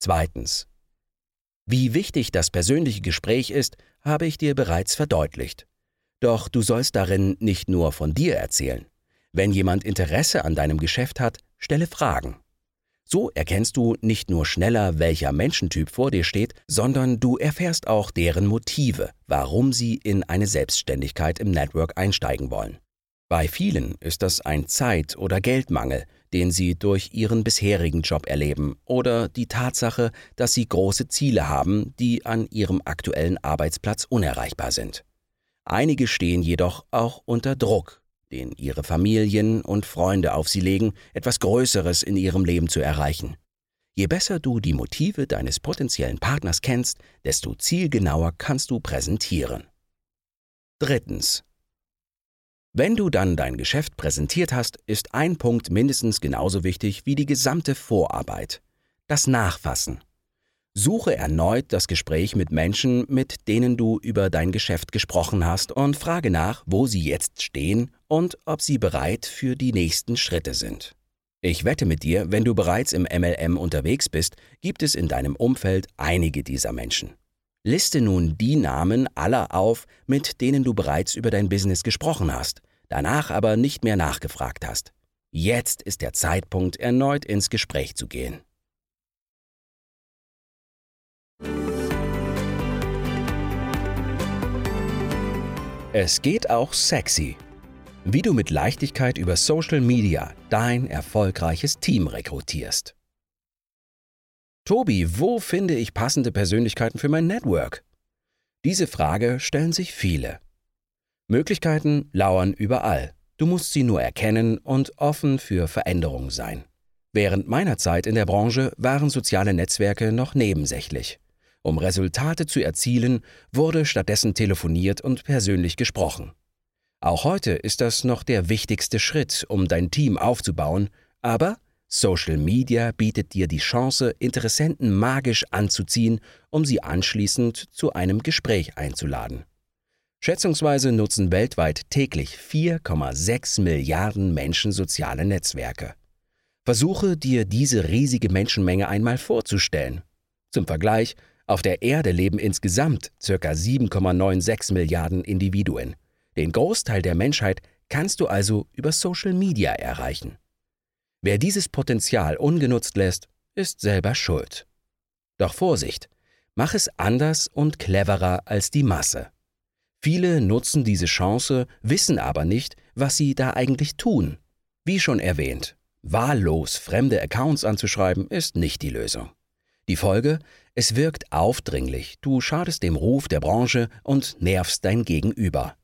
Zweitens. Wie wichtig das persönliche Gespräch ist, habe ich dir bereits verdeutlicht. Doch du sollst darin nicht nur von dir erzählen. Wenn jemand Interesse an deinem Geschäft hat, stelle Fragen. So erkennst du nicht nur schneller, welcher Menschentyp vor dir steht, sondern du erfährst auch deren Motive, warum sie in eine Selbstständigkeit im Network einsteigen wollen. Bei vielen ist das ein Zeit- oder Geldmangel, den sie durch ihren bisherigen Job erleben, oder die Tatsache, dass sie große Ziele haben, die an ihrem aktuellen Arbeitsplatz unerreichbar sind. Einige stehen jedoch auch unter Druck, den ihre Familien und Freunde auf sie legen, etwas Größeres in ihrem Leben zu erreichen. Je besser du die Motive deines potenziellen Partners kennst, desto zielgenauer kannst du präsentieren. Drittens. Wenn du dann dein Geschäft präsentiert hast, ist ein Punkt mindestens genauso wichtig wie die gesamte Vorarbeit: das Nachfassen. Suche erneut das Gespräch mit Menschen, mit denen du über dein Geschäft gesprochen hast, und frage nach, wo sie jetzt stehen und ob sie bereit für die nächsten Schritte sind. Ich wette mit dir, wenn du bereits im MLM unterwegs bist, gibt es in deinem Umfeld einige dieser Menschen. Liste nun die Namen aller auf, mit denen du bereits über dein Business gesprochen hast, danach aber nicht mehr nachgefragt hast. Jetzt ist der Zeitpunkt, erneut ins Gespräch zu gehen. Es geht auch sexy. Wie du mit Leichtigkeit über Social Media dein erfolgreiches Team rekrutierst. Tobi, wo finde ich passende Persönlichkeiten für mein Network? Diese Frage stellen sich viele. Möglichkeiten lauern überall. Du musst sie nur erkennen und offen für Veränderungen sein. Während meiner Zeit in der Branche waren soziale Netzwerke noch nebensächlich. Um Resultate zu erzielen, wurde stattdessen telefoniert und persönlich gesprochen. Auch heute ist das noch der wichtigste Schritt, um dein Team aufzubauen, aber Social Media bietet dir die Chance, Interessenten magisch anzuziehen, um sie anschließend zu einem Gespräch einzuladen. Schätzungsweise nutzen weltweit täglich 4,6 Milliarden Menschen soziale Netzwerke. Versuche dir diese riesige Menschenmenge einmal vorzustellen. Zum Vergleich: Auf der Erde leben insgesamt ca. 7,96 Milliarden Individuen. Den Großteil der Menschheit kannst du also über Social Media erreichen. Wer dieses Potenzial ungenutzt lässt, ist selber schuld. Doch Vorsicht, mach es anders und cleverer als die Masse. Viele nutzen diese Chance, wissen aber nicht, was sie da eigentlich tun. Wie schon erwähnt, wahllos fremde Accounts anzuschreiben, ist nicht die Lösung. Die Folge: Es wirkt aufdringlich, du schadest dem Ruf der Branche und nervst dein Gegenüber.